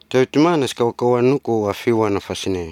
Tautimana skaukawanuku wafiwa na fasine.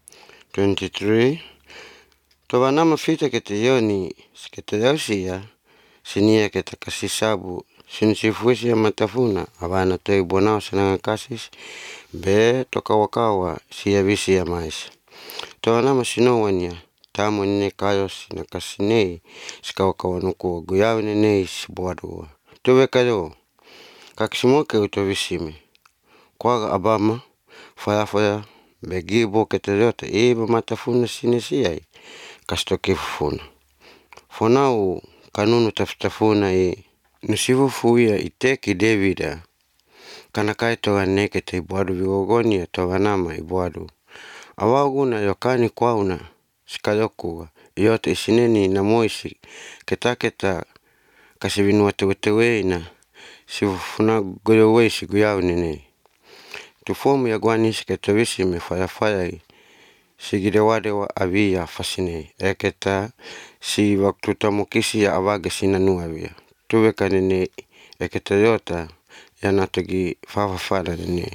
23. Tawanama fita kete yoni skete yausia sinia kete kasisabu sinisifuisi ya matafuna awana toi bonao sananga kasis be tokawakawa siya visi ya maisha. Tawanama sinowania tamu nene kayos na kasinei skaukawanuku guyawi nene sibuadua. Tuwe kayo kakisimoke utovisime. Kwaga abama faya begibo keteryote iba matafuna sinisiai kastokifuna. Fonau kanunu tafutafuna nusivu fuya iteki Davida. Kanakai toga nekete ibuadu vigogonia toga nama ibuadu. Awaguna yokani kwauna sikayokuwa. Yote isineni na moisi ketaketa kasibinu wateweteweina sifuna goyowesi guyaw nene. Tufomu ya guanisi ketawisi mefaya sigidewade wa avia fasine. Eketa si waktu tamukisi ya awage sinanua avia. Tuweka nene eketa yota ya natagi fafafada nene.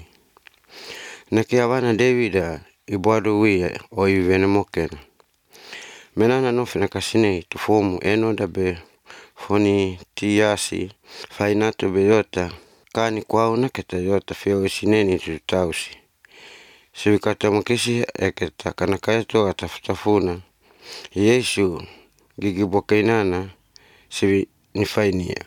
Naki awana Davida ibuadu wia o ivenemokena. Menana nofina kasine tufomu dabe foni tiyasi fainatu beyota. Kani kwauna keta yota feo isineni tutausi. Siwikata mukisi eketa kanakaito atafutafuna. Yesu gigibokainana siwi nifainia.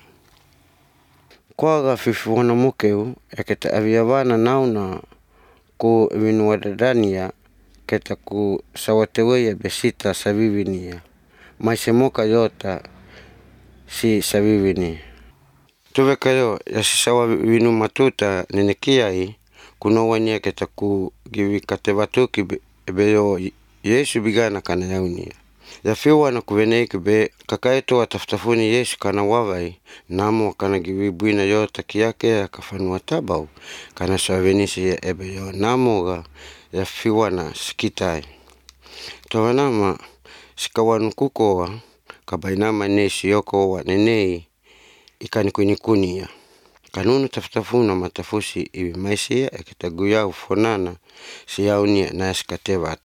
Kwaga fifuwana mukeu eketa aviawana nauna ku vinuadadania keta ku sawatewea besita savivinia. Maisemoka yota si savivinia. Tuwe kayo yasisawa winu matuta nenekiai kunawania keta ku givikate batuki beyo Yesu bigana kana yaunia. Yafiwa na kuveneki be kakaito atafutafuni Yesu kana wawai namo kana givibuina yota kiyake ya kafanu watabau kana savenisi ya ebeyo namoga yafiwa na sikitai. Tawanama sikawanukukowa kabainama nesi yoko wa nenei ikani kunikunia. Kanunu tafutafuna matafusi ibi maisia ekita guya ufonana siyaunia na eskateba.